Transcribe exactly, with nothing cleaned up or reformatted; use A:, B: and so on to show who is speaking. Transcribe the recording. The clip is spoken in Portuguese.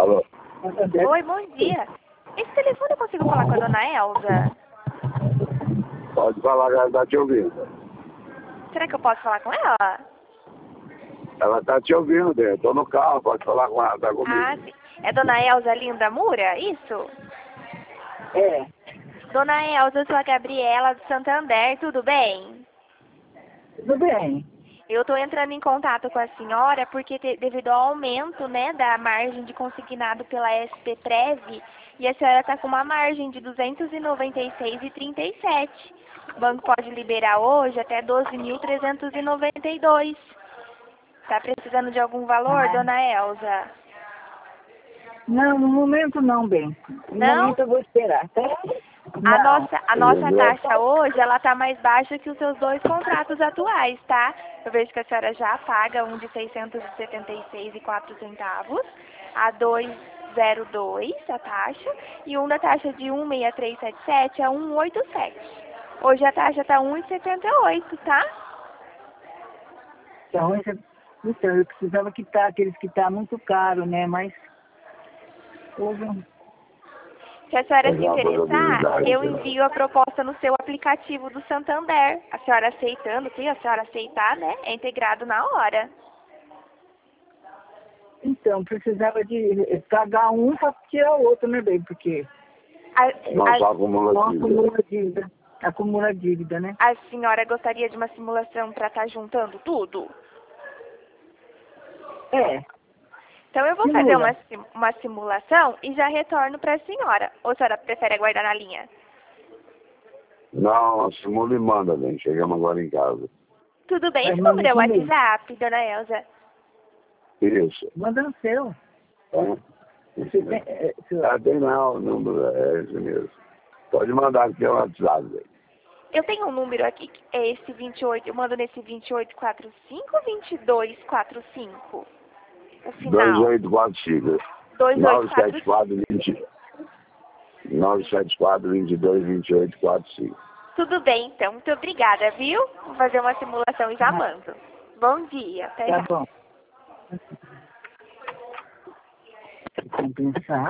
A: Alô?
B: Oi, bom dia. Esse telefone eu consigo falar com a dona Elza?
A: Pode falar, ela tá te ouvindo.
B: Será que eu posso falar com ela?
A: Ela tá te ouvindo, eu tô no carro, pode falar com ela, tá comigo.
B: Ah, sim. É dona Elza Linda Mura, isso?
C: É,
B: Dona Elza, eu sou a Gabriela do Santander, tudo bem?
C: tudo bem.
B: Eu estou entrando em contato com a senhora porque te, devido ao aumento, né, da margem de consignado pela S P Prev, e a senhora está com uma margem de duzentos e noventa e seis reais e trinta e sete centavos. O banco pode liberar hoje até doze mil trezentos e noventa e dois reais. Está precisando de algum valor,
C: Ah,
B: dona Elza?
C: não, no momento não, bem. No
B: Não?
C: momento eu vou esperar, tá?
B: A
C: Não.
B: nossa, a nossa taxa hoje, ela está mais baixa que os seus dois contratos atuais, tá? Eu vejo que a senhora já paga um de seiscentos e setenta e seis reais e quatro centavos, a duzentos e dois a taxa, e um da taxa de um mil seiscentos e setenta e sete a cento e oitenta e sete. Hoje a taxa está um real e setenta e oito, tá?
C: Então, esse- então, eu precisava quitar aqueles que tá muito caro, né? Mas houve um...
B: Se a senhora se
A: Legal,
B: interessar,
A: possibilidade,
B: eu
A: né?
B: envio a proposta no seu aplicativo do Santander. A senhora aceitando, se a senhora aceitar, né, é integrado na hora.
C: Então, precisava de pagar um para tirar o outro, né, bem? Porque
B: A,
A: Não
B: a-
A: só acumula
C: não
A: dívida.
C: acumula dívida. Acumula dívida, né?
B: a senhora gostaria de uma simulação para estar juntando tudo?
C: É.
B: Então eu vou
C: Simula.
B: fazer uma, sim- uma simulação e já retorno para a senhora. Ou a senhora prefere aguardar na linha?
A: Não, simula e manda, bem. Chegamos agora em casa.
B: Tudo bem,
C: Mas
B: esse
C: manda
B: número é o
C: comigo.
B: WhatsApp, dona Elza?
A: Isso.
C: Manda no seu.
A: É?
C: Você tem, é, seu-
A: Ah, tem não, o número é esse mesmo. Pode mandar aqui o WhatsApp, velho.
B: Eu tenho um número aqui, que é esse vinte e oito, eu mando nesse vinte e oito quarenta e cinco ou vinte e dois quarenta e cinco? O
A: dois
B: final.
A: oito quatro cinco.
B: dois oito
A: nove
B: quatro
A: sete
B: cinco.
A: quatro vinte. nove sete quatro, vinte e dois, vinte e oito, quarenta e cinco.
B: Tudo bem, então. Muito obrigada, viu? Vou fazer uma simulação e já mando. Bom dia. Até
C: Tá
B: já.
C: bom. Compensar.